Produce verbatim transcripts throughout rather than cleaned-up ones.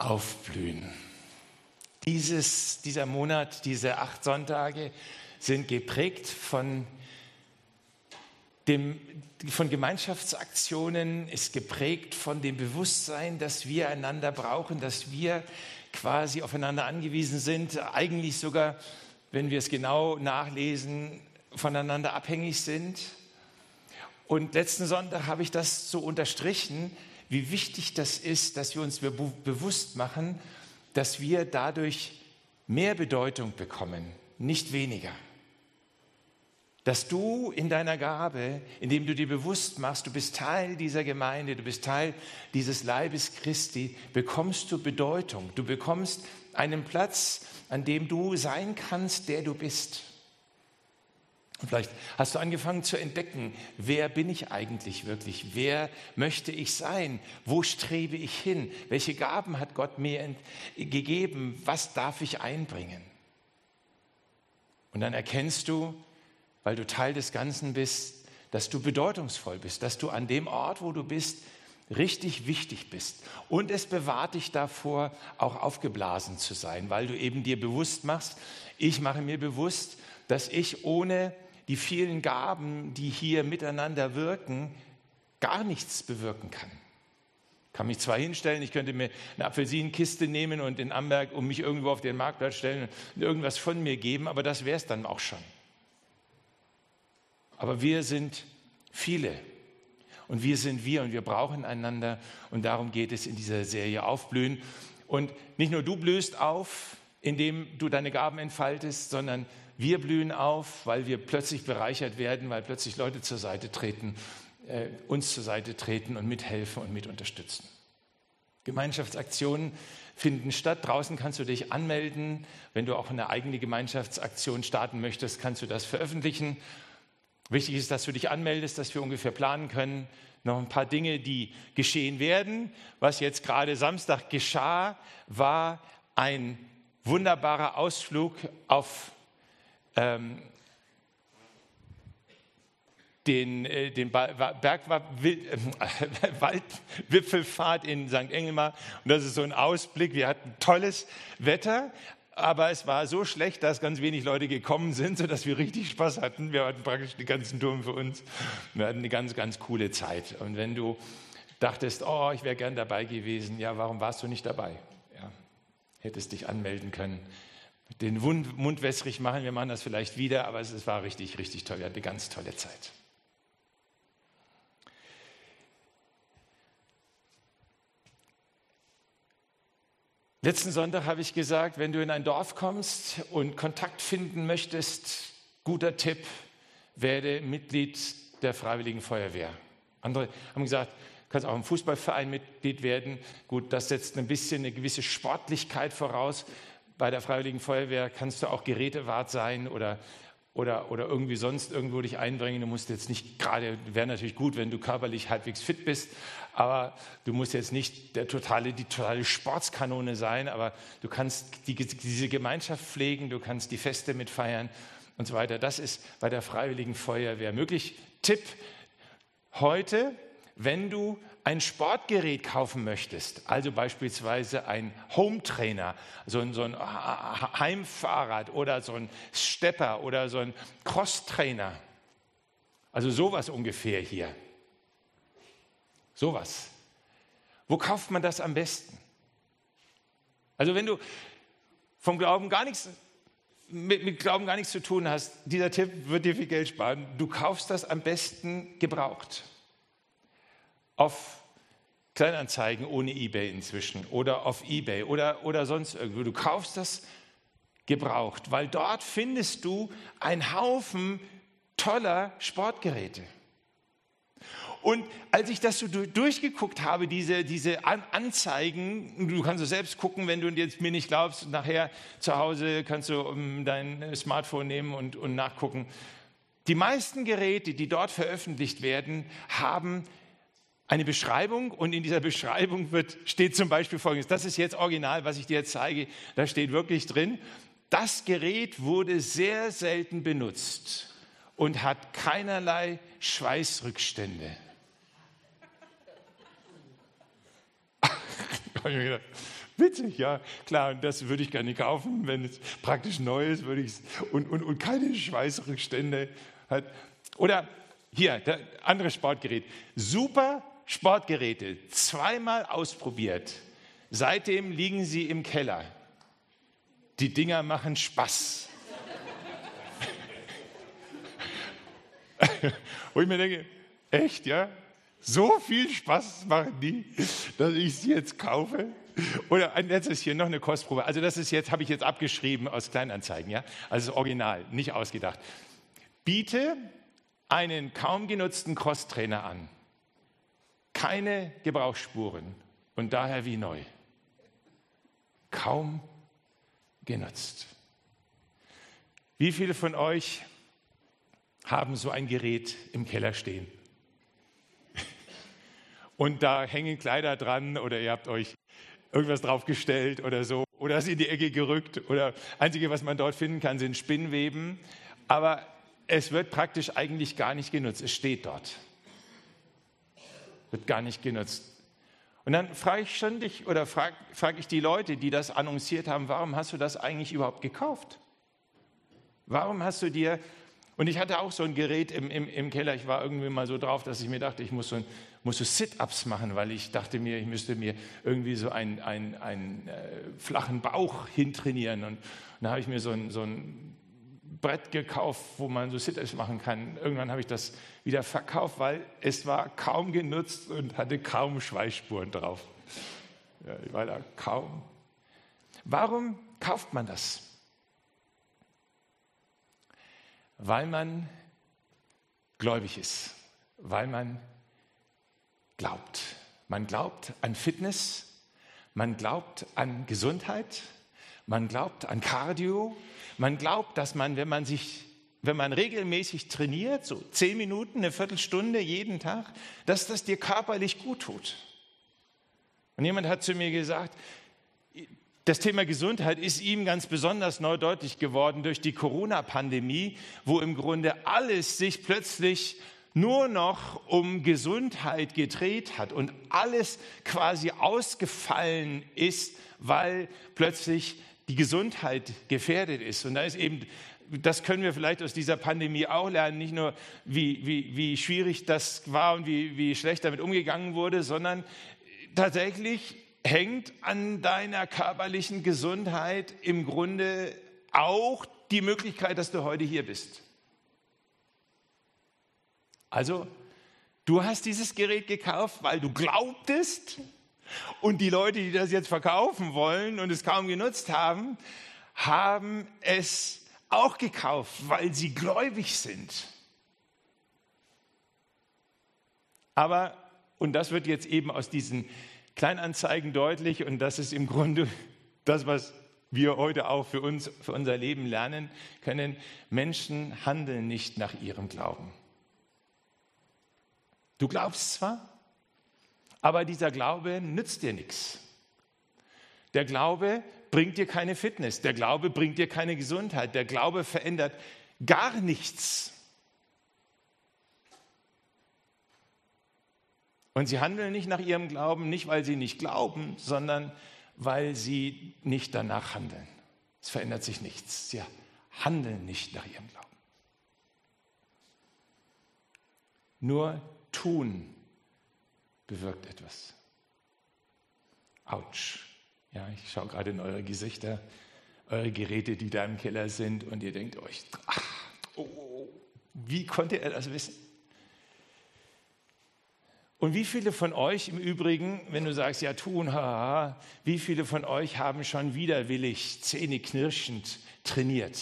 Aufblühen. Dieses, dieser Monat, diese acht Sonntage sind geprägt von, dem, von Gemeinschaftsaktionen, ist geprägt von dem Bewusstsein, dass wir einander brauchen, dass wir quasi aufeinander angewiesen sind, eigentlich sogar, wenn wir es genau nachlesen, voneinander abhängig sind. Und letzten Sonntag habe ich das so unterstrichen, wie wichtig das ist, dass wir uns be- bewusst machen, dass wir dadurch mehr Bedeutung bekommen, nicht weniger. Dass du in deiner Gabe, indem du dir bewusst machst, du bist Teil dieser Gemeinde, du bist Teil dieses Leibes Christi, bekommst du Bedeutung. Du bekommst einen Platz, an dem du sein kannst, der du bist. Und vielleicht hast du angefangen zu entdecken, wer bin ich eigentlich wirklich? Wer möchte ich sein? Wo strebe ich hin? Welche Gaben hat Gott mir gegeben? Was darf ich einbringen? Und dann erkennst du, weil du Teil des Ganzen bist, dass du bedeutungsvoll bist, dass du an dem Ort, wo du bist, richtig wichtig bist. Und es bewahrt dich davor, auch aufgeblasen zu sein, weil du eben dir bewusst machst, ich mache mir bewusst, dass ich ohne die vielen Gaben, die hier miteinander wirken, gar nichts bewirken kann. Ich kann mich zwar hinstellen, ich könnte mir eine Apfelsinenkiste nehmen und in Amberg um mich irgendwo auf den Marktplatz stellen und irgendwas von mir geben, aber das wäre es dann auch schon. Aber wir sind viele und wir sind wir und wir brauchen einander und darum geht es in dieser Serie Aufblühen. Und nicht nur du blühst auf, indem du deine Gaben entfaltest, sondern wir blühen auf, weil wir plötzlich bereichert werden, weil plötzlich Leute zur Seite treten, äh, uns zur Seite treten und mithelfen und mit unterstützen. Gemeinschaftsaktionen finden statt. Draußen kannst du dich anmelden. Wenn du auch eine eigene Gemeinschaftsaktion starten möchtest, kannst du das veröffentlichen. Wichtig ist, dass du dich anmeldest, dass wir ungefähr planen können. Noch ein paar Dinge, die geschehen werden. Was jetzt gerade Samstag geschah, war ein wunderbarer Ausflug auf ähm, den, äh, den ba- Bergwaldwipfelfahrt in Sankt Engelmar. Und das ist so ein Ausblick. Wir hatten tolles Wetter. Aber es war so schlecht, dass ganz wenig Leute gekommen sind, sodass wir richtig Spaß hatten. Wir hatten praktisch den ganzen Turm für uns. Wir hatten eine ganz, ganz coole Zeit. Und wenn du dachtest, oh, ich wäre gern dabei gewesen, ja, warum warst du nicht dabei? Ja, hättest dich anmelden können. Den Mund, Mund wässrig machen, wir machen das vielleicht wieder, aber es, es war richtig, richtig toll. Wir hatten eine ganz tolle Zeit. Letzten Sonntag habe ich gesagt, wenn du in ein Dorf kommst und Kontakt finden möchtest, guter Tipp, werde Mitglied der Freiwilligen Feuerwehr. Andere haben gesagt, du kannst auch im Fußballverein Mitglied werden. Gut, das setzt ein bisschen eine gewisse Sportlichkeit voraus. Bei der Freiwilligen Feuerwehr kannst du auch Gerätewart sein oder, oder, oder irgendwie sonst irgendwo dich einbringen. Du musst jetzt nicht gerade, wäre natürlich gut, wenn du körperlich halbwegs fit bist, aber du musst jetzt nicht der totale, die totale Sportskanone sein, aber du kannst die, diese Gemeinschaft pflegen, du kannst die Feste mitfeiern und so weiter. Das ist bei der Freiwilligen Feuerwehr möglich. Tipp heute, wenn du ein Sportgerät kaufen möchtest, also beispielsweise ein Hometrainer, so ein, so ein Heimfahrrad oder so ein Stepper oder so ein Crosstrainer, also sowas ungefähr hier. Sowas. Wo kauft man das am besten? Also wenn du vom Glauben gar nichts, mit, mit Glauben gar nichts zu tun hast, dieser Tipp wird dir viel Geld sparen. Du kaufst das am besten gebraucht. Auf Kleinanzeigen ohne eBay inzwischen oder auf eBay oder, oder sonst irgendwo. Du kaufst das gebraucht, weil dort findest du einen Haufen toller Sportgeräte. Und als ich das so durchgeguckt habe, diese, diese Anzeigen, du kannst es selbst gucken, wenn du jetzt mir nicht glaubst, nachher zu Hause kannst du dein Smartphone nehmen und, und nachgucken. Die meisten Geräte, die dort veröffentlicht werden, haben eine Beschreibung und in dieser Beschreibung wird, steht zum Beispiel Folgendes. Das ist jetzt original, was ich dir jetzt zeige. Da steht wirklich drin, das Gerät wurde sehr selten benutzt und hat keinerlei Schweißrückstände. Witzig, ja, klar, und das würde ich gerne kaufen, wenn es praktisch neu ist, würde ich und, und, und keine Schweißrückstände hat. Oder hier, der andere Sportgerät. Super Sportgeräte, zweimal ausprobiert. Seitdem liegen sie im Keller. Die Dinger machen Spaß. Wo ich mir denke, echt, ja? So viel Spaß machen die, dass ich sie jetzt kaufe. Oder ein letztes hier, noch eine Kostprobe. Also das ist jetzt, habe ich jetzt abgeschrieben aus Kleinanzeigen, ja? Also das Original, nicht ausgedacht. Biete einen kaum genutzten Crosstrainer an. Keine Gebrauchsspuren und daher wie neu. Kaum genutzt. Wie viele von euch haben so ein Gerät im Keller stehen? Und da hängen Kleider dran oder ihr habt euch irgendwas draufgestellt oder so oder es in die Ecke gerückt oder einzige, was man dort finden kann, sind Spinnweben. Aber es wird praktisch eigentlich gar nicht genutzt. Es steht dort. Wird gar nicht genutzt. Und dann frage ich schon dich oder frage frag ich die Leute, die das annonciert haben, warum hast du das eigentlich überhaupt gekauft? Warum hast du dir, und ich hatte auch so ein Gerät im, im, im Keller, ich war irgendwie mal so drauf, dass ich mir dachte, ich muss so, ein, muss so Sit-Ups machen, weil ich dachte mir, ich müsste mir irgendwie so einen, einen, einen äh, flachen Bauch hintrainieren. Und, und da habe ich mir so ein, so ein Brett gekauft, wo man so Sit-Ups machen kann. Irgendwann habe ich das wieder verkauft, weil es war kaum genutzt und hatte kaum Schweißspuren drauf. Ja, ich war da kaum. Warum kauft man das? Weil man gläubig ist, weil man glaubt. Man glaubt an Fitness, man glaubt an Gesundheit, man glaubt an Cardio, man glaubt, dass man, wenn man sich, wenn man regelmäßig trainiert, so zehn Minuten, eine Viertelstunde jeden Tag, dass das dir körperlich gut tut. Und jemand hat zu mir gesagt, das Thema Gesundheit ist ihm ganz besonders neu deutlich geworden durch die Corona-Pandemie, wo im Grunde alles sich plötzlich nur noch um Gesundheit gedreht hat und alles quasi ausgefallen ist, weil plötzlich die Gesundheit gefährdet ist. Und da ist eben, das können wir vielleicht aus dieser Pandemie auch lernen, nicht nur wie, wie, wie schwierig das war und wie, wie schlecht damit umgegangen wurde, sondern tatsächlich hängt an deiner körperlichen Gesundheit im Grunde auch die Möglichkeit, dass du heute hier bist. Also, du hast dieses Gerät gekauft, weil du glaubtest, und die Leute, die das jetzt verkaufen wollen und es kaum genutzt haben, haben es auch gekauft, weil sie gläubig sind. Aber, und das wird jetzt eben aus diesen Kleinanzeigen deutlich, und das ist im Grunde das, was wir heute auch für uns, für unser Leben lernen können. Menschen handeln nicht nach ihrem Glauben. Du glaubst zwar, aber dieser Glaube nützt dir nichts. Der Glaube bringt dir keine Fitness, der Glaube bringt dir keine Gesundheit, der Glaube verändert gar nichts. Und sie handeln nicht nach ihrem Glauben, nicht weil sie nicht glauben, sondern weil sie nicht danach handeln. Es verändert sich nichts. Sie handeln nicht nach ihrem Glauben. Nur tun bewirkt etwas. Autsch. Ja, ich schaue gerade in eure Gesichter, eure Geräte, die da im Keller sind, und ihr denkt euch, ach, oh, wie konnte er das wissen? Und wie viele von euch im Übrigen, wenn du sagst, ja tun, haha, wie viele von euch haben schon widerwillig, zähneknirschend trainiert?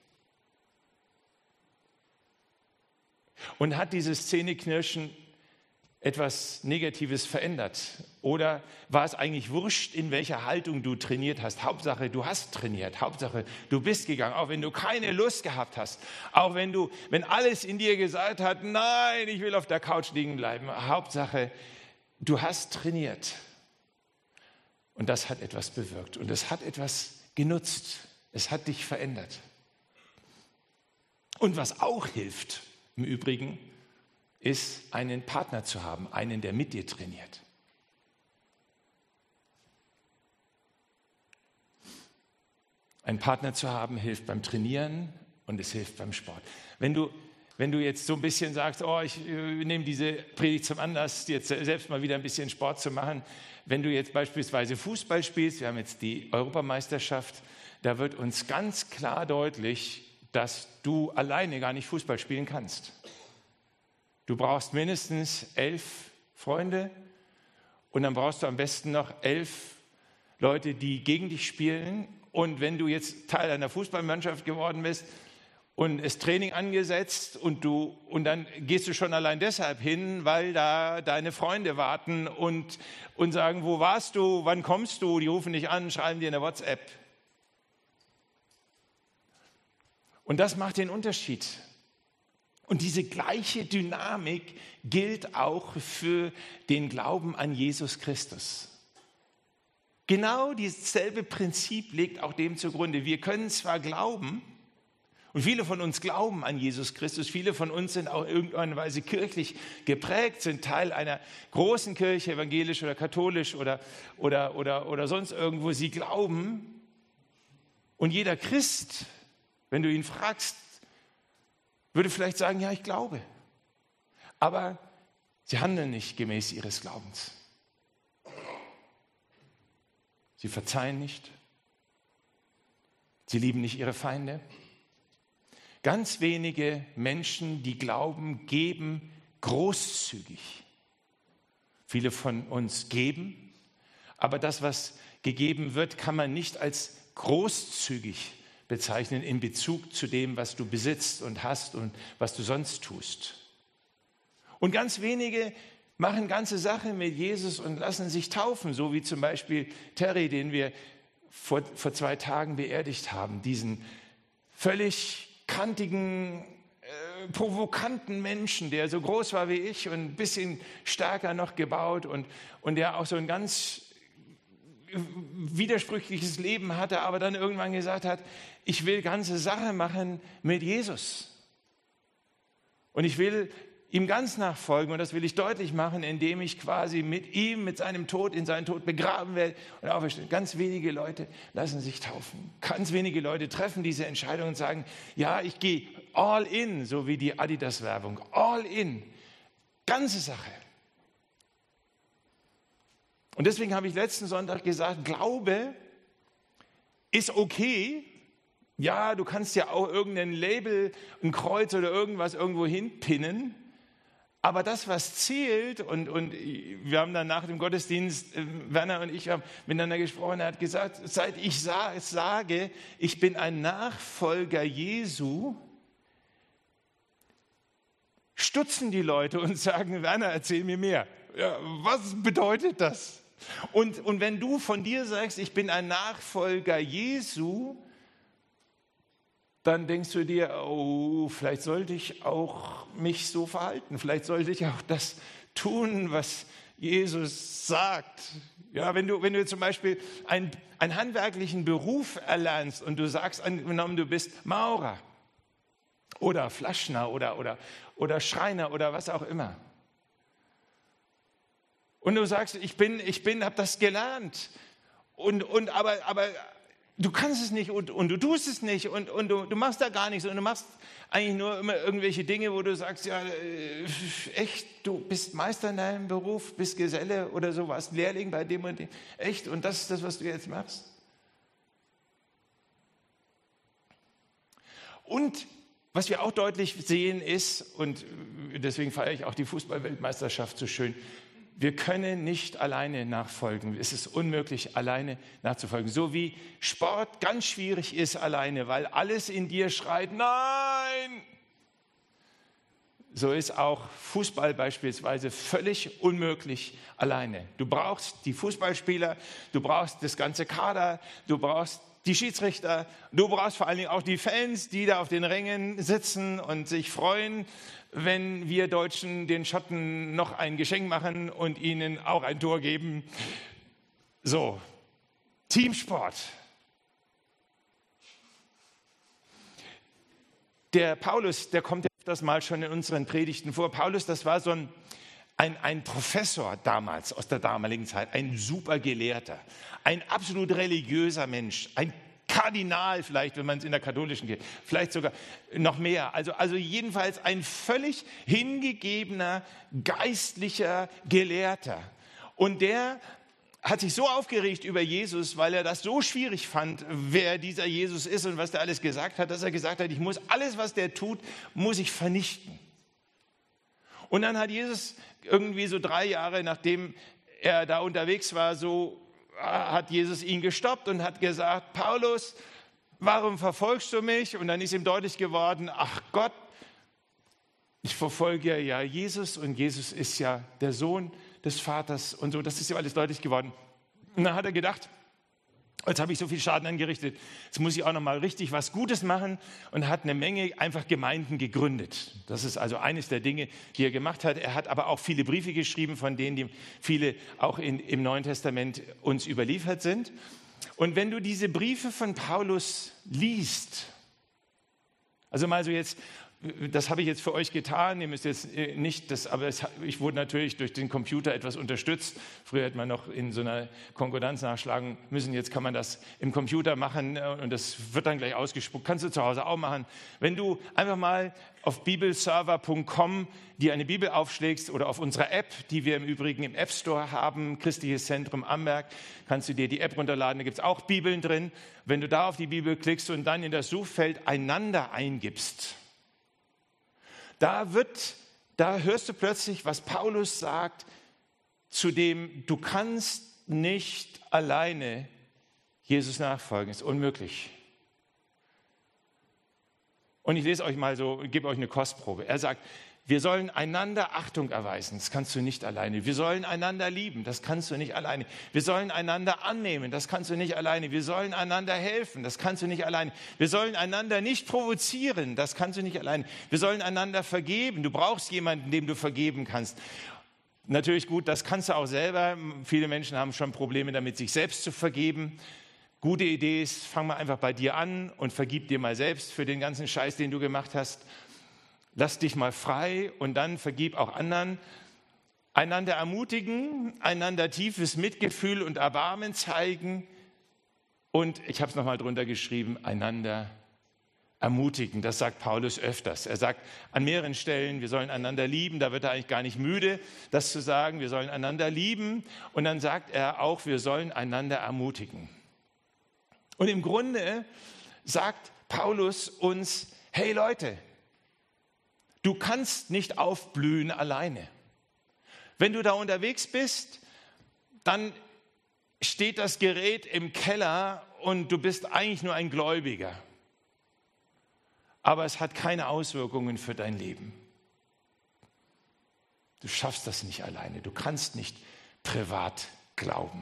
Und hat dieses Zähneknirschen etwas Negatives verändert? Oder war es eigentlich wurscht, in welcher Haltung du trainiert hast? Hauptsache, du hast trainiert. Hauptsache, du bist gegangen, auch wenn du keine Lust gehabt hast. Auch wenn du, wenn alles in dir gesagt hat, nein, ich will auf der Couch liegen bleiben. Hauptsache, du hast trainiert. Und das hat etwas bewirkt. Und es hat etwas genutzt. Es hat dich verändert. Und was auch hilft, im Übrigen, ist, einen Partner zu haben, einen, der mit dir trainiert. Einen Partner zu haben, hilft beim Trainieren und es hilft beim Sport. Wenn du, wenn du jetzt so ein bisschen sagst, oh, ich äh, nehme diese Predigt zum Anlass, jetzt selbst mal wieder ein bisschen Sport zu machen. Wenn du jetzt beispielsweise Fußball spielst, wir haben jetzt die Europameisterschaft, da wird uns ganz klar deutlich, dass du alleine gar nicht Fußball spielen kannst. Du brauchst mindestens elf Freunde und dann brauchst du am besten noch elf Leute, die gegen dich spielen. Und wenn du jetzt Teil einer Fußballmannschaft geworden bist und es Training angesetzt und du und dann gehst du schon allein deshalb hin, weil da deine Freunde warten und, und sagen, wo warst du, wann kommst du? Die rufen dich an, schreiben dir eine WhatsApp. Und das macht den Unterschied. Und diese gleiche Dynamik gilt auch für den Glauben an Jesus Christus. Genau dasselbe Prinzip liegt auch dem zugrunde. Wir können zwar glauben, und viele von uns glauben an Jesus Christus, viele von uns sind auch in irgendeiner Weise kirchlich geprägt, sind Teil einer großen Kirche, evangelisch oder katholisch oder, oder, oder, oder sonst irgendwo. Sie glauben und jeder Christ, wenn du ihn fragst, würde vielleicht sagen, ja, ich glaube. Aber sie handeln nicht gemäß ihres Glaubens. Sie verzeihen nicht. Sie lieben nicht ihre Feinde. Ganz wenige Menschen, die glauben, geben großzügig. Viele von uns geben, aber das, was gegeben wird, kann man nicht als großzügig bezeichnen in Bezug zu dem, was du besitzt und hast und was du sonst tust. Und ganz wenige machen ganze Sachen mit Jesus und lassen sich taufen, so wie zum Beispiel Terry, den wir vor, vor zwei Tagen beerdigt haben, diesen völlig kantigen, äh, provokanten Menschen, der so groß war wie ich und ein bisschen stärker noch gebaut und, und der auch so ein ganz widersprüchliches Leben hatte, aber dann irgendwann gesagt hat, ich will ganze Sache machen mit Jesus. Und ich will ihm ganz nachfolgen und das will ich deutlich machen, indem ich quasi mit ihm, mit seinem Tod, in seinen Tod begraben werde und auferstehen. Ganz wenige Leute lassen sich taufen. Ganz wenige Leute treffen diese Entscheidung und sagen, ja, ich gehe all in, so wie die Adidas-Werbung. All in. Ganze Sache. Und deswegen habe ich letzten Sonntag gesagt, Glaube ist okay. Ja, du kannst ja auch irgendein Label, ein Kreuz oder irgendwas irgendwo hinpinnen. Aber das, was zählt, und, und wir haben dann nach dem Gottesdienst, Werner und ich haben miteinander gesprochen, er hat gesagt, seit ich sage, ich bin ein Nachfolger Jesu, stutzen die Leute und sagen, Werner, erzähl mir mehr. Ja, was bedeutet das? Und, und wenn du von dir sagst, ich bin ein Nachfolger Jesu, dann denkst du dir, oh, vielleicht sollte ich auch mich so verhalten. Vielleicht sollte ich auch das tun, was Jesus sagt. Ja, wenn du, wenn du zum Beispiel einen, einen handwerklichen Beruf erlernst und du sagst, angenommen, du bist Maurer oder Flaschner oder, oder, oder Schreiner oder was auch immer. Und du sagst, ich bin, ich bin, habe das gelernt. Und, und aber, aber du kannst es nicht und, und du tust es nicht und, und du, du machst da gar nichts und du machst eigentlich nur immer irgendwelche Dinge, wo du sagst, ja, echt, du bist Meister in deinem Beruf, bist Geselle oder so, warst Lehrling bei dem und dem. Echt? Und das ist das, was du jetzt machst? Und was wir auch deutlich sehen ist, und deswegen feiere ich auch die Fußball-Weltmeisterschaft so schön, wir können nicht alleine nachfolgen. Es ist unmöglich, alleine nachzufolgen. So wie Sport ganz schwierig ist alleine, weil alles in dir schreit, nein! So ist auch Fußball beispielsweise völlig unmöglich alleine. Du brauchst die Fußballspieler, du brauchst das ganze Kader, du brauchst die Schiedsrichter, du brauchst vor allen Dingen auch die Fans, die da auf den Rängen sitzen und sich freuen, wenn wir Deutschen den Schotten noch ein Geschenk machen und ihnen auch ein Tor geben. So, Teamsport. Der Paulus, der kommt das mal schon in unseren Predigten vor. Paulus, das war so ein, ein, ein Professor damals, aus der damaligen Zeit, ein super Gelehrter, ein absolut religiöser Mensch, ein Kardinal vielleicht, wenn man es in der katholischen Kirche, vielleicht sogar noch mehr. Also, also jedenfalls ein völlig hingegebener, geistlicher Gelehrter. Und der hat sich so aufgeregt über Jesus, weil er das so schwierig fand, wer dieser Jesus ist und was der alles gesagt hat, dass er gesagt hat, ich muss alles, was der tut, muss ich vernichten. Und dann hat Jesus irgendwie so drei Jahre, nachdem er da unterwegs war, so hat Jesus ihn gestoppt und hat gesagt, Paulus, warum verfolgst du mich? Und dann ist ihm deutlich geworden, ach Gott, ich verfolge ja Jesus und Jesus ist ja der Sohn des Vaters und so, das ist ihm alles deutlich geworden. Und dann hat er gedacht, jetzt habe ich so viel Schaden angerichtet, jetzt muss ich auch noch mal richtig was Gutes machen und hat eine Menge einfach Gemeinden gegründet. Das ist also eines der Dinge, die er gemacht hat. Er hat aber auch viele Briefe geschrieben, von denen die viele auch in, im Neuen Testament uns überliefert sind. Und wenn du diese Briefe von Paulus liest, also mal so jetzt, das habe ich jetzt für euch getan, ihr müsst jetzt nicht, das, aber es, ich wurde natürlich durch den Computer etwas unterstützt. Früher hätte man noch in so einer Konkordanz nachschlagen müssen, jetzt kann man das im Computer machen und das wird dann gleich ausgespuckt. Kannst du zu Hause auch machen. Wenn du einfach mal auf bibelserver punkt com dir eine Bibel aufschlägst oder auf unserer App, die wir im Übrigen im App Store haben, Christliches Zentrum Amberg, kannst du dir die App runterladen, da gibt es auch Bibeln drin. Wenn du da auf die Bibel klickst und dann in das Suchfeld einander eingibst, Da wird, da hörst du plötzlich, was Paulus sagt, zu dem, du kannst nicht alleine Jesus nachfolgen, ist unmöglich. Und ich lese euch mal so, gebe euch eine Kostprobe. Er sagt, wir sollen einander Achtung erweisen, das kannst du nicht alleine. Wir sollen einander lieben, das kannst du nicht alleine. Wir sollen einander annehmen, das kannst du nicht alleine. Wir sollen einander helfen, das kannst du nicht alleine. Wir sollen einander nicht provozieren, das kannst du nicht alleine. Wir sollen einander vergeben. Du brauchst jemanden, dem du vergeben kannst. Natürlich gut, das kannst du auch selber. Viele Menschen haben schon Probleme damit, sich selbst zu vergeben. Gute Idee ist, fang mal einfach bei dir an und vergib dir mal selbst für den ganzen Scheiß, den du gemacht hast. Lass dich mal frei und dann vergib auch anderen. Einander ermutigen, einander tiefes Mitgefühl und Erbarmen zeigen. Und ich habe es nochmal drunter geschrieben, einander ermutigen. Das sagt Paulus öfters. Er sagt an mehreren Stellen, wir sollen einander lieben. Da wird er eigentlich gar nicht müde, das zu sagen. Wir sollen einander lieben. Und dann sagt er auch, wir sollen einander ermutigen. Und im Grunde sagt Paulus uns, hey Leute, du kannst nicht aufblühen alleine. Wenn du da unterwegs bist, dann steht das Gerät im Keller und du bist eigentlich nur ein Gläubiger. Aber es hat keine Auswirkungen für dein Leben. Du schaffst das nicht alleine. Du kannst nicht privat glauben.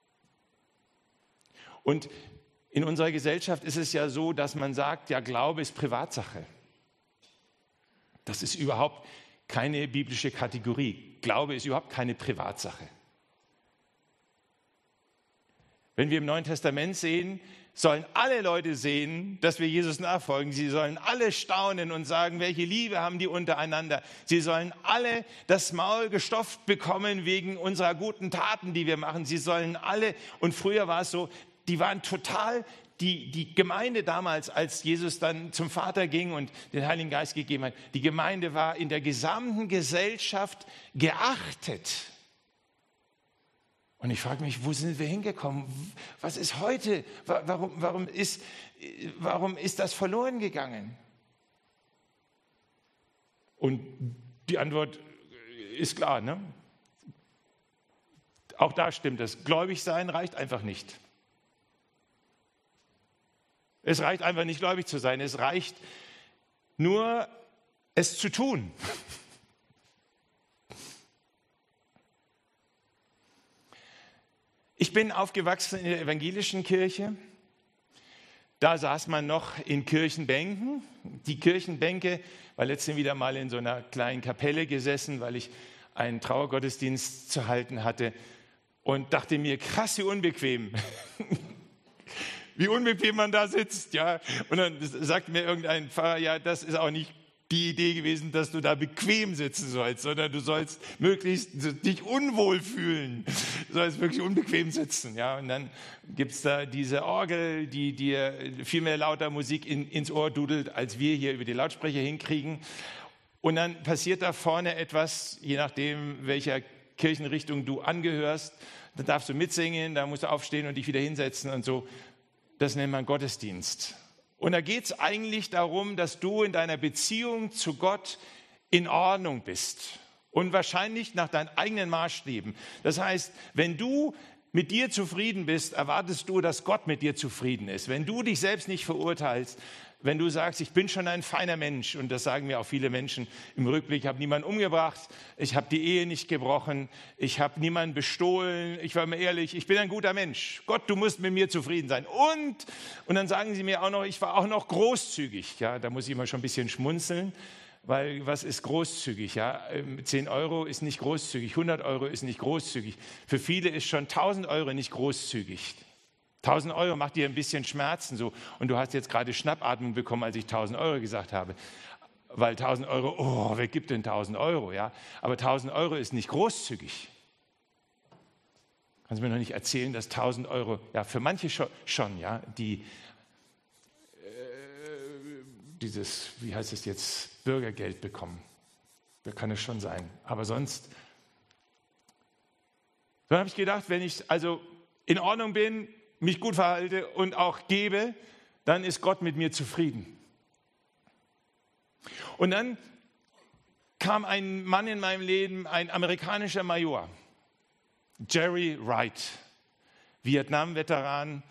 Und in unserer Gesellschaft ist es ja so, dass man sagt, ja, Glaube ist Privatsache. Das ist überhaupt keine biblische Kategorie. Glaube ist überhaupt keine Privatsache. Wenn wir im Neuen Testament sehen, sollen alle Leute sehen, dass wir Jesus nachfolgen. Sie sollen alle staunen und sagen, welche Liebe haben die untereinander. Sie sollen alle das Maul gestopft bekommen wegen unserer guten Taten, die wir machen. Sie sollen alle, und früher war es so, die waren total, die, die Gemeinde damals, als Jesus dann zum Vater ging und den Heiligen Geist gegeben hat, die Gemeinde war in der gesamten Gesellschaft geachtet. Und ich frage mich, wo sind wir hingekommen? Was ist heute? Warum, warum, ist, warum ist das verloren gegangen? Und die Antwort ist klar, ne? Auch da stimmt es. Gläubig sein reicht einfach nicht. Es reicht einfach nicht, gläubig zu sein. Es reicht nur, es zu tun. Ich bin aufgewachsen in der evangelischen Kirche. Da saß man noch in Kirchenbänken. Die Kirchenbänke, war letztens wieder mal in so einer kleinen Kapelle gesessen, weil ich einen Trauergottesdienst zu halten hatte und dachte mir, krass, wie unbequem. Wie unbequem man da sitzt, ja. Und dann sagt mir irgendein Pfarrer, ja, das ist auch nicht die Idee gewesen, dass du da bequem sitzen sollst, sondern du sollst möglichst dich unwohl fühlen. sollst wirklich unbequem sitzen. Ja? Und dann gibt es da diese Orgel, die dir viel mehr lauter Musik in, ins Ohr dudelt, als wir hier über die Lautsprecher hinkriegen. Und dann passiert da vorne etwas, je nachdem, welcher Kirchenrichtung du angehörst. Dann darfst du mitsingen, da musst du aufstehen und dich wieder hinsetzen und so. Das nennt man Gottesdienst. Und da geht es eigentlich darum, dass du in deiner Beziehung zu Gott in Ordnung bist. Und wahrscheinlich nach deinen eigenen Maßstäben. Das heißt, wenn du mit dir zufrieden bist, erwartest du, dass Gott mit dir zufrieden ist. Wenn du dich selbst nicht verurteilst, wenn du sagst, ich bin schon ein feiner Mensch, und das sagen mir auch viele Menschen im Rückblick, ich habe niemanden umgebracht, ich habe die Ehe nicht gebrochen, ich habe niemanden bestohlen, ich war mir ehrlich, ich bin ein guter Mensch. Gott, du musst mit mir zufrieden sein. Und, und dann sagen sie mir auch noch, ich war auch noch großzügig. Ja, da muss ich immer schon ein bisschen schmunzeln, weil was ist großzügig? Ja, zehn Euro ist nicht großzügig, hundert Euro ist nicht großzügig. Für viele ist schon tausend Euro nicht großzügig. tausend Euro macht dir ein bisschen Schmerzen so. Und du hast jetzt gerade Schnappatmung bekommen, als ich tausend Euro gesagt habe. Weil tausend Euro, oh, wer gibt denn tausend Euro? Ja? Aber tausend Euro ist nicht großzügig. Kannst du mir noch nicht erzählen, dass tausend Euro, ja, für manche schon, schon ja, die äh, dieses, wie heißt es jetzt, Bürgergeld bekommen. Da kann es schon sein. Aber sonst, dann habe ich gedacht, wenn ich also in Ordnung bin, mich gut verhalte und auch gebe, dann ist Gott mit mir zufrieden. Und dann kam ein Mann in meinem Leben, ein amerikanischer Major, Jerry Wright, Vietnam-Veteran,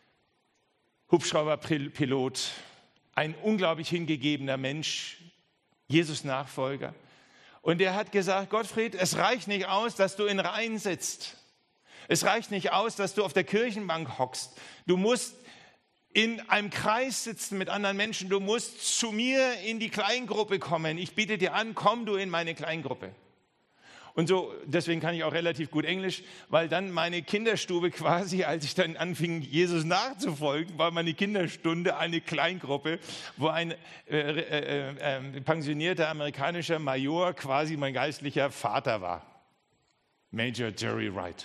Hubschrauberpilot, ein unglaublich hingegebener Mensch, Jesus-Nachfolger. Und er hat gesagt, Gottfried, es reicht nicht aus, dass du in Reihen sitzt. Es reicht nicht aus, dass du auf der Kirchenbank hockst. Du musst in einem Kreis sitzen mit anderen Menschen. Du musst zu mir in die Kleingruppe kommen. Ich biete dir an, komm du in meine Kleingruppe. Und so, deswegen kann ich auch relativ gut Englisch, weil dann meine Kinderstube quasi, als ich dann anfing, Jesus nachzufolgen, war meine Kinderstunde eine Kleingruppe, wo ein äh, äh, äh, pensionierter amerikanischer Major quasi mein geistlicher Vater war. Major Jerry Wright.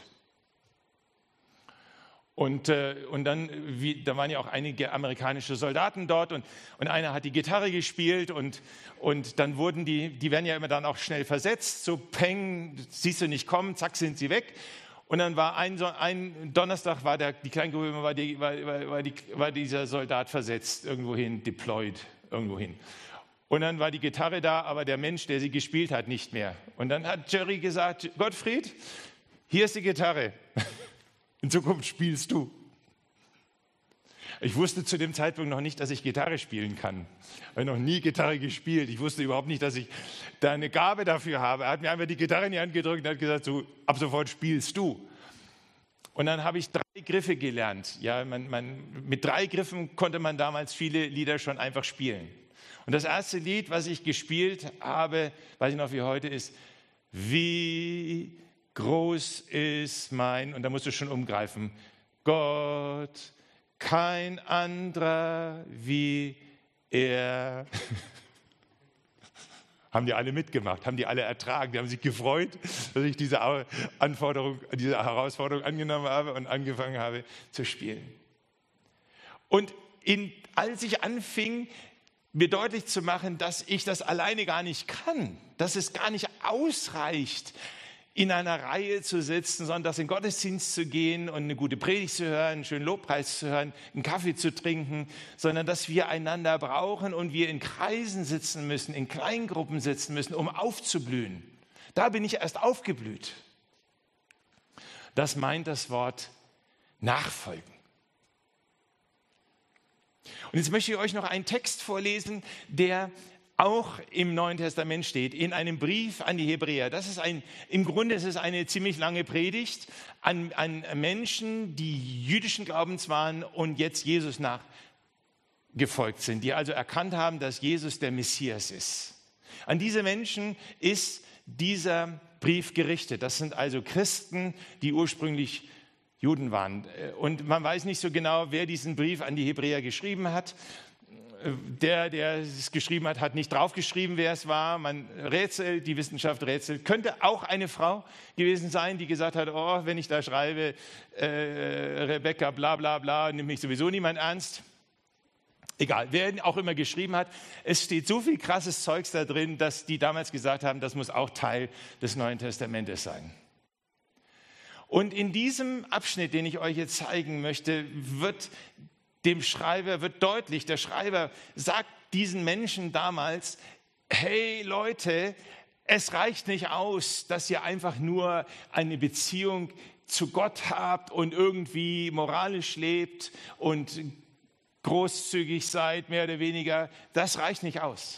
Und, äh, und dann, wie, da waren ja auch einige amerikanische Soldaten dort und, und einer hat die Gitarre gespielt und, und dann wurden die, die werden ja immer dann auch schnell versetzt, so peng, siehst du nicht kommen, zack, sind sie weg. Und dann war ein, ein Donnerstag, war der, die Kleingruppe, war, die, war, war, die, war dieser Soldat versetzt, irgendwohin, deployed, irgendwohin. Und dann war die Gitarre da, aber der Mensch, der sie gespielt hat, nicht mehr. Und dann hat Jerry gesagt, Gottfried, hier ist die Gitarre. In Zukunft spielst du. Ich wusste zu dem Zeitpunkt noch nicht, dass ich Gitarre spielen kann. Ich habe noch nie Gitarre gespielt. Ich wusste überhaupt nicht, dass ich da eine Gabe dafür habe. Er hat mir einfach die Gitarre in die Hand gedrückt und hat gesagt, so, ab sofort spielst du. Und dann habe ich drei Griffe gelernt. Ja, man, man, mit drei Griffen konnte man damals viele Lieder schon einfach spielen. Und das erste Lied, was ich gespielt habe, weiß ich noch wie heute, ist Wie groß ist mein, und da musst du schon umgreifen, Gott, kein anderer wie er. Haben die alle mitgemacht, haben die alle ertragen, die haben sich gefreut, dass ich diese Anforderung, diese Herausforderung angenommen habe und angefangen habe zu spielen. Und in, als ich anfing, mir deutlich zu machen, dass ich das alleine gar nicht kann, dass es gar nicht ausreicht, in einer Reihe zu sitzen, sondern dass in den Gottesdienst zu gehen und eine gute Predigt zu hören, einen schönen Lobpreis zu hören, einen Kaffee zu trinken, sondern dass wir einander brauchen und wir in Kreisen sitzen müssen, in Kleingruppen sitzen müssen, um aufzublühen. Da bin ich erst aufgeblüht. Das meint das Wort Nachfolgen. Und jetzt möchte ich euch noch einen Text vorlesen, der auch im Neuen Testament steht, in einem Brief an die Hebräer. Das ist ein, im Grunde ist es eine ziemlich lange Predigt an, an Menschen, die jüdischen Glaubens waren und jetzt Jesus nachgefolgt sind, die also erkannt haben, dass Jesus der Messias ist. An diese Menschen ist dieser Brief gerichtet. Das sind also Christen, die ursprünglich Juden waren. Und man weiß nicht so genau, wer diesen Brief an die Hebräer geschrieben hat. der, der es geschrieben hat, hat nicht draufgeschrieben, wer es war. Man rätselt, die Wissenschaft rätselt. Könnte auch eine Frau gewesen sein, die gesagt hat, oh, wenn ich da schreibe, äh, Rebecca bla bla bla, nimmt mich sowieso niemand ernst. Egal, wer auch immer geschrieben hat, es steht so viel krasses Zeugs da drin, dass die damals gesagt haben, das muss auch Teil des Neuen Testamentes sein. Und in diesem Abschnitt, den ich euch jetzt zeigen möchte, wird dem Schreiber, wird deutlich, der Schreiber sagt diesen Menschen damals, hey Leute, es reicht nicht aus, dass ihr einfach nur eine Beziehung zu Gott habt und irgendwie moralisch lebt und großzügig seid, mehr oder weniger, das reicht nicht aus.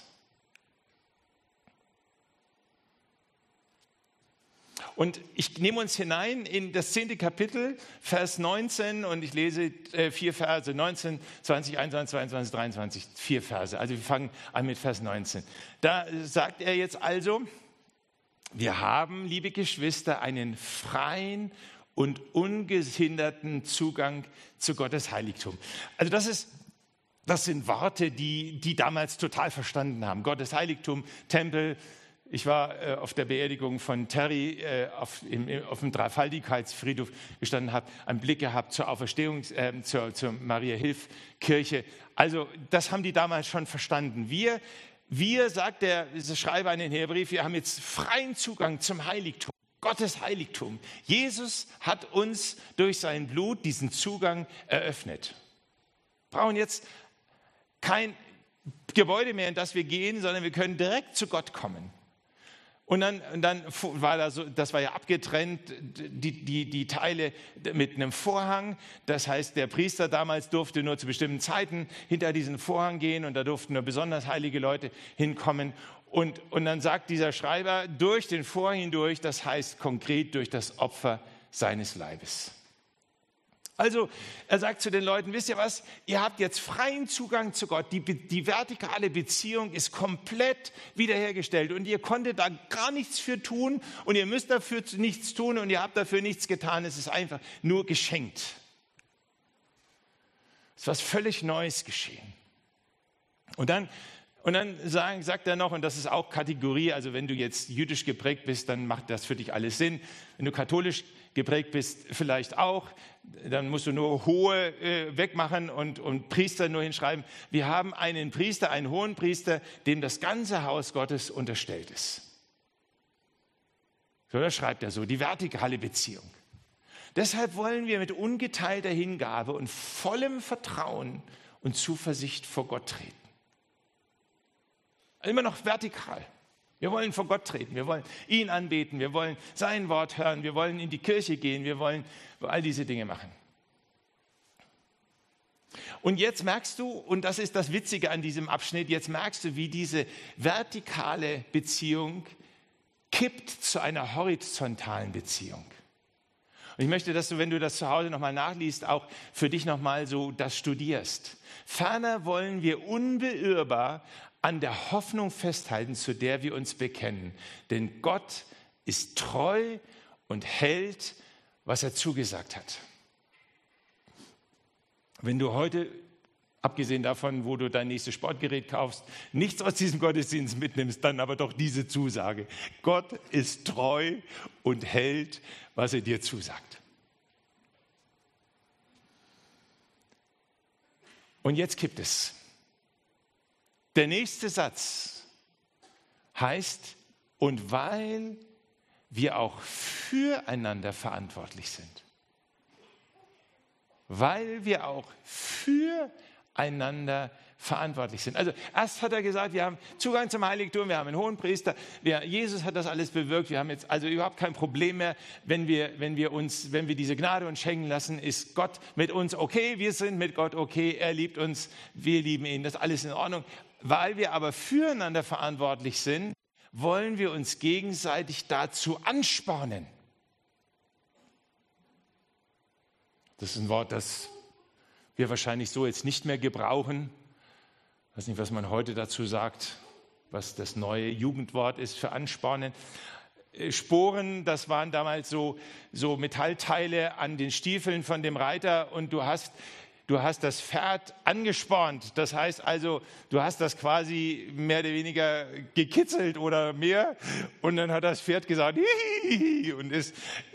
Und ich nehme uns hinein in das zehnte Kapitel, Vers neunzehn, und ich lese äh, vier Verse, neunzehn, zwanzig, einundzwanzig, zweiundzwanzig, dreiundzwanzig, vier Verse. Also wir fangen an mit Vers neunzehn. Da sagt er jetzt also, wir haben, liebe Geschwister, einen freien und ungehinderten Zugang zu Gottes Heiligtum. Also das ist Das sind Worte, die die damals total verstanden haben. Gottes Heiligtum, Tempel. Ich war äh, auf der Beerdigung von Terry äh, auf, im, auf dem Dreifaltigkeitsfriedhof gestanden, habe einen Blick gehabt zur Auferstehung, äh, zur, zur Maria-Hilf-Kirche. Also das haben die damals schon verstanden. Wir, wir sagt der, der Schreiber in den Hebräerbrief, wir haben jetzt freien Zugang zum Heiligtum. Gottes Heiligtum. Jesus hat uns durch sein Blut diesen Zugang eröffnet. Wir brauchen jetzt kein Gebäude mehr, in das wir gehen, sondern wir können direkt zu Gott kommen. Und dann, und dann war da so, das war ja abgetrennt, die, die, die Teile mit einem Vorhang. Das heißt, der Priester damals durfte nur zu bestimmten Zeiten hinter diesen Vorhang gehen und da durften nur besonders heilige Leute hinkommen. Und, und dann sagt dieser Schreiber, durch den Vorhang hindurch, das heißt konkret durch das Opfer seines Leibes. Also er sagt zu den Leuten, wisst ihr was, ihr habt jetzt freien Zugang zu Gott, die, die vertikale Beziehung ist komplett wiederhergestellt und ihr konntet da gar nichts für tun und ihr müsst dafür nichts tun und ihr habt dafür nichts getan, es ist einfach nur geschenkt. Es ist was völlig Neues geschehen. Und dann, und dann sagen, sagt er noch, und das ist auch Kategorie, also wenn du jetzt jüdisch geprägt bist, dann macht das für dich alles Sinn. Wenn du katholisch geprägt bist, vielleicht auch, dann musst du nur Hohe äh, wegmachen und, und Priester nur hinschreiben. Wir haben einen Priester, einen hohen Priester, dem das ganze Haus Gottes unterstellt ist. So, das schreibt er so, die vertikale Beziehung. Deshalb wollen wir mit ungeteilter Hingabe und vollem Vertrauen und Zuversicht vor Gott treten. Immer noch vertikal. Wir wollen vor Gott treten, wir wollen ihn anbeten, wir wollen sein Wort hören, wir wollen in die Kirche gehen, wir wollen all diese Dinge machen. Und jetzt merkst du, und das ist das Witzige an diesem Abschnitt, jetzt merkst du, wie diese vertikale Beziehung kippt zu einer horizontalen Beziehung. Und ich möchte, dass du, wenn du das zu Hause nochmal nachliest, auch für dich nochmal so das studierst. Ferner wollen wir unbeirrbar an der Hoffnung festhalten, zu der wir uns bekennen. Denn Gott ist treu und hält, was er zugesagt hat. Wenn du heute, abgesehen davon, wo du dein nächstes Sportgerät kaufst, nichts aus diesem Gottesdienst mitnimmst, dann aber doch diese Zusage. Gott ist treu und hält, was er dir zusagt. Und jetzt kippt es. Der nächste Satz heißt, und weil wir auch füreinander verantwortlich sind. Weil wir auch füreinander verantwortlich sind. Also erst hat er gesagt, wir haben Zugang zum Heiligtum, wir haben einen hohen Priester, wir, Jesus hat das alles bewirkt, wir haben jetzt also überhaupt kein Problem mehr, wenn wir, wenn wir uns, wenn wir diese Gnade uns schenken lassen, ist Gott mit uns okay, wir sind mit Gott okay, er liebt uns, wir lieben ihn, das ist alles in Ordnung. Weil wir aber füreinander verantwortlich sind, wollen wir uns gegenseitig dazu anspornen. Das ist ein Wort, das wir wahrscheinlich so jetzt nicht mehr gebrauchen. Ich weiß nicht, was man heute dazu sagt, was das neue Jugendwort ist für anspornen. Sporen, das waren damals so, so Metallteile an den Stiefeln von dem Reiter und du hast Du hast das Pferd angespornt. Das heißt also, du hast das quasi mehr oder weniger gekitzelt oder mehr. Und dann hat das Pferd gesagt, hihihi, und ist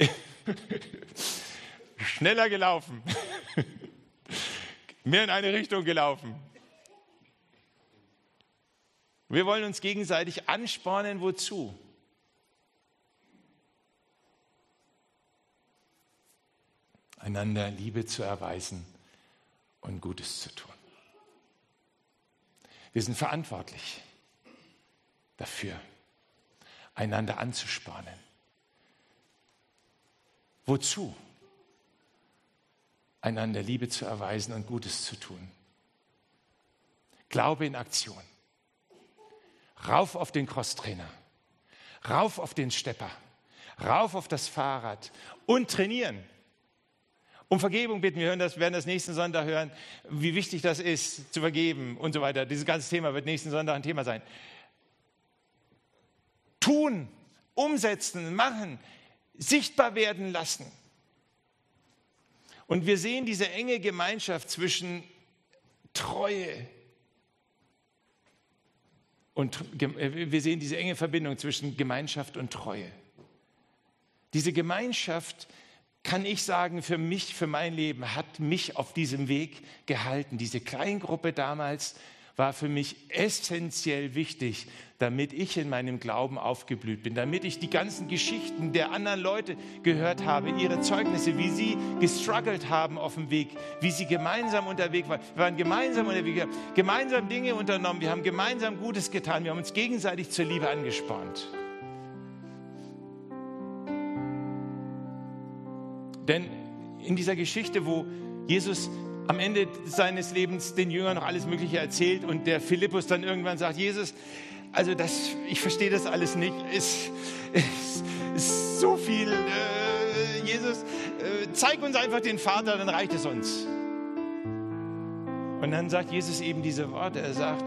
schneller gelaufen. Mehr in eine Richtung gelaufen. Wir wollen uns gegenseitig anspornen, wozu? Einander Liebe zu erweisen und Gutes zu tun. Wir sind verantwortlich dafür, einander anzuspornen. Wozu? Einander Liebe zu erweisen und Gutes zu tun. Glaube in Aktion. Rauf auf den Crosstrainer, rauf auf den Stepper, rauf auf das Fahrrad und trainieren. Um Vergebung bitten, wir hören das, werden das nächsten Sonntag hören, wie wichtig das ist, zu vergeben und so weiter. Dieses ganze Thema wird nächsten Sonntag ein Thema sein. Tun, umsetzen, machen, sichtbar werden lassen. Und wir sehen diese enge Gemeinschaft zwischen Treue und wir sehen diese enge Verbindung zwischen Gemeinschaft und Treue. Diese Gemeinschaft, kann ich sagen, für mich, für mein Leben, hat mich auf diesem Weg gehalten. Diese Kleingruppe damals war für mich essentiell wichtig, damit ich in meinem Glauben aufgeblüht bin, damit ich die ganzen Geschichten der anderen Leute gehört habe, ihre Zeugnisse, wie sie gestruggelt haben auf dem Weg, wie sie gemeinsam unterwegs waren. Wir waren gemeinsam unterwegs, wir haben gemeinsam Dinge unternommen, wir haben gemeinsam Gutes getan, wir haben uns gegenseitig zur Liebe angespornt. Denn in dieser Geschichte, wo Jesus am Ende seines Lebens den Jüngern noch alles Mögliche erzählt und der Philippus dann irgendwann sagt, Jesus, also das, ich verstehe das alles nicht, es ist, ist so viel, äh, Jesus, äh, zeig uns einfach den Vater, dann reicht es uns. Und dann sagt Jesus eben diese Worte, er sagt,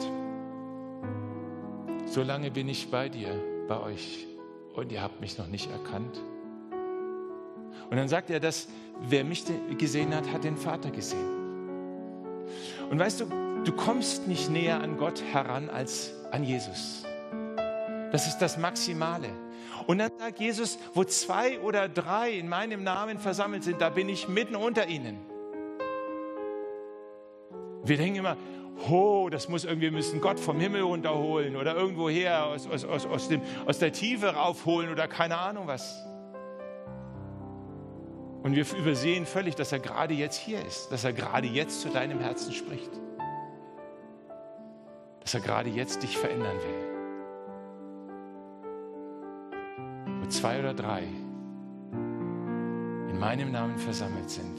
so lange bin ich bei dir, bei euch und ihr habt mich noch nicht erkannt. Und dann sagt er, dass wer mich gesehen hat, hat den Vater gesehen. Und weißt du, du kommst nicht näher an Gott heran als an Jesus. Das ist das Maximale. Und dann sagt Jesus, wo zwei oder drei in meinem Namen versammelt sind, da bin ich mitten unter ihnen. Wir denken immer, oh, das muss irgendwie, wir müssen Gott vom Himmel runterholen oder irgendwoher aus, aus, aus, aus, dem, aus der Tiefe raufholen oder keine Ahnung was. Und wir übersehen völlig, dass er gerade jetzt hier ist, dass er gerade jetzt zu deinem Herzen spricht, dass er gerade jetzt dich verändern will. Wo zwei oder drei in meinem Namen versammelt sind,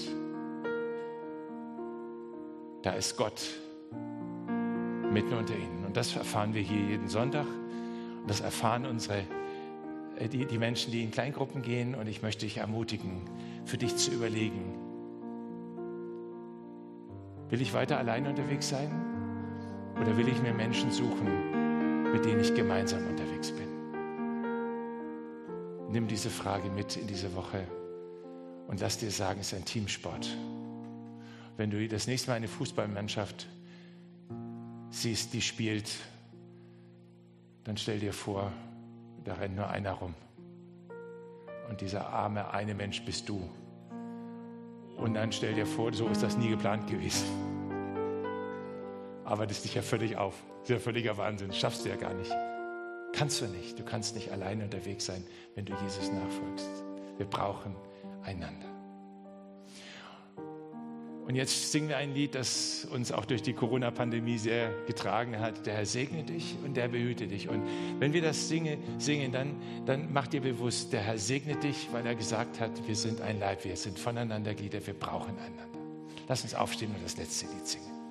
da ist Gott mitten unter ihnen. Und das erfahren wir hier jeden Sonntag. Und das erfahren unsere Die, die Menschen, die in Kleingruppen gehen, und ich möchte dich ermutigen, für dich zu überlegen, will ich weiter alleine unterwegs sein oder will ich mir Menschen suchen, mit denen ich gemeinsam unterwegs bin? Nimm diese Frage mit in diese Woche und lass dir sagen, es ist ein Teamsport. Wenn du das nächste Mal eine Fußballmannschaft siehst, die spielt, dann stell dir vor, da rennt nur einer rum. Und dieser arme eine Mensch bist du. Und dann stell dir vor, so ist das nie geplant gewesen. Aber das ist dich ja völlig auf. Das ist ja völliger Wahnsinn. Das schaffst du ja gar nicht. Kannst du nicht. Du kannst nicht alleine unterwegs sein, wenn du Jesus nachfolgst. Wir brauchen einander. Und jetzt singen wir ein Lied, das uns auch durch die Corona-Pandemie sehr getragen hat. Der Herr segne dich und der behüte dich. Und wenn wir das singen, singen dann, dann mach dir bewusst, der Herr segnet dich, weil er gesagt hat, wir sind ein Leib, wir sind voneinander Glieder, wir brauchen einander. Lass uns aufstehen und das letzte Lied singen.